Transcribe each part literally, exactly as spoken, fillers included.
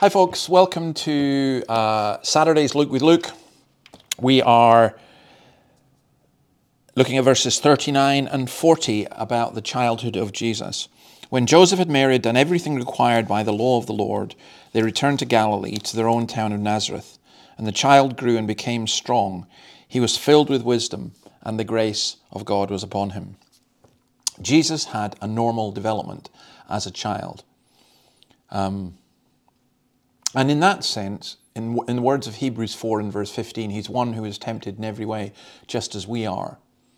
Hi folks, welcome to uh, Saturday's Luke with Luke. We are looking at verses thirty-nine and forty about the childhood of Jesus. When Joseph and Mary had done everything required by the law of the Lord, they returned to Galilee, to their own town of Nazareth. And the child grew and became strong. He was filled with wisdom, and the grace of God was upon him. Jesus had a normal development as a child. Um, And in that sense, in, in the words of Hebrews four and verse fifteen, he's one who is tempted in every way, just as we are.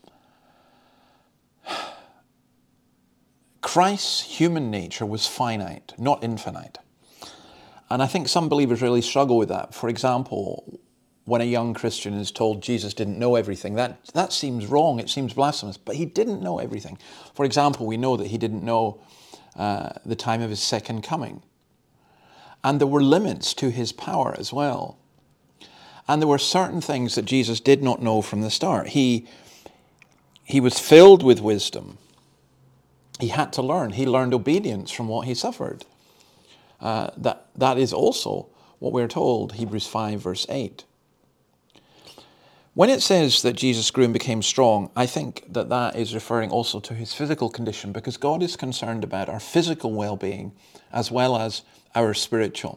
Christ's human nature was finite, not infinite. And I think some believers really struggle with that. For example, when a young Christian is told Jesus didn't know everything, that, that seems wrong, it seems blasphemous, but he didn't know everything. For example, we know that he didn't know uh, the time of his second coming. And there were limits to his power as well. And there were certain things that Jesus did not know from the start. He, he was filled with wisdom. He had to learn. He learned obedience from what he suffered. Uh, that, that is also what we're told, Hebrews five verse eight. When it says that Jesus grew and became strong, I think that that is referring also to his physical condition, because God is concerned about our physical well-being as well as our spiritual.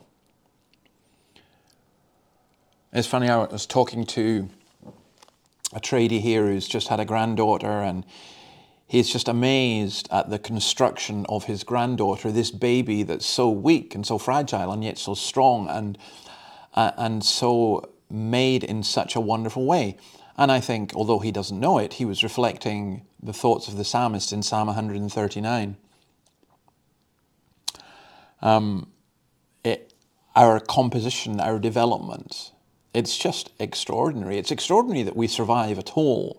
It's funny, I was talking to a tradie here who's just had a granddaughter, and he's just amazed at the construction of his granddaughter, this baby that's so weak and so fragile and yet so strong and uh, and so made in such a wonderful way. And I think, although he doesn't know it, he was reflecting the thoughts of the psalmist in Psalm one thirty-nine. Um, it, our composition, our development, it's just extraordinary. It's extraordinary that we survive at all.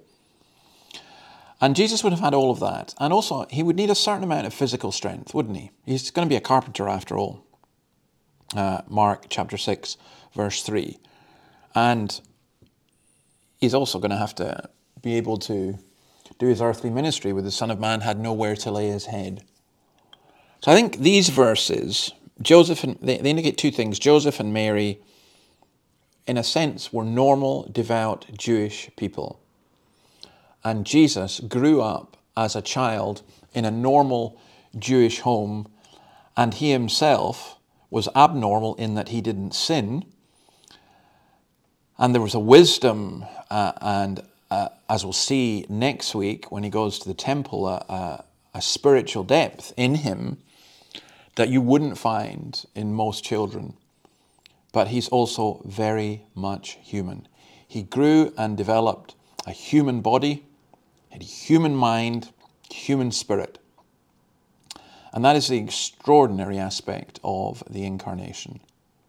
And Jesus would have had all of that. And also, he would need a certain amount of physical strength, wouldn't he? He's going to be a carpenter after all. Uh, Mark chapter six, verse three. And he's also going to have to be able to do his earthly ministry, where the Son of Man had nowhere to lay his head. So I think these verses, Joseph and they, they indicate two things. Joseph and Mary, in a sense, were normal, devout Jewish people. And Jesus grew up as a child in a normal Jewish home, and he himself was abnormal in that he didn't sin. And there was a wisdom, uh, and uh, as we'll see next week when he goes to the temple, a, a, a spiritual depth in him that you wouldn't find in most children. But he's also very much human. He grew and developed a human body, a human mind, human spirit. And that is the extraordinary aspect of the incarnation.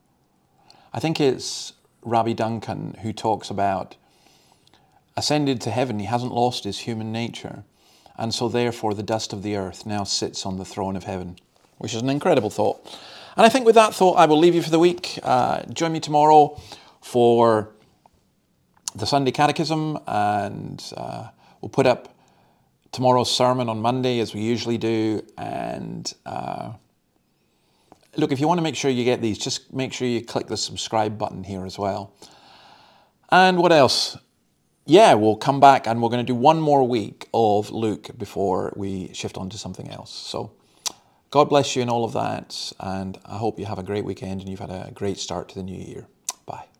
I think it's Rabbi Duncan who talks about ascended to heaven, he hasn't lost his human nature, and so therefore the dust of the earth now sits on the throne of heaven, which is an incredible thought. And I think with that thought I will leave you for the week. Uh, join me tomorrow for the Sunday Catechism, and uh, we'll put up tomorrow's sermon on Monday as we usually do. And uh, look, if you want to make sure you get these, just make sure you click the subscribe button here as well. And what else? Yeah, we'll come back and we're going to do one more week of Luke before we shift on to something else. So God bless you in all of that, and I hope you have a great weekend and you've had a great start to the new year. Bye.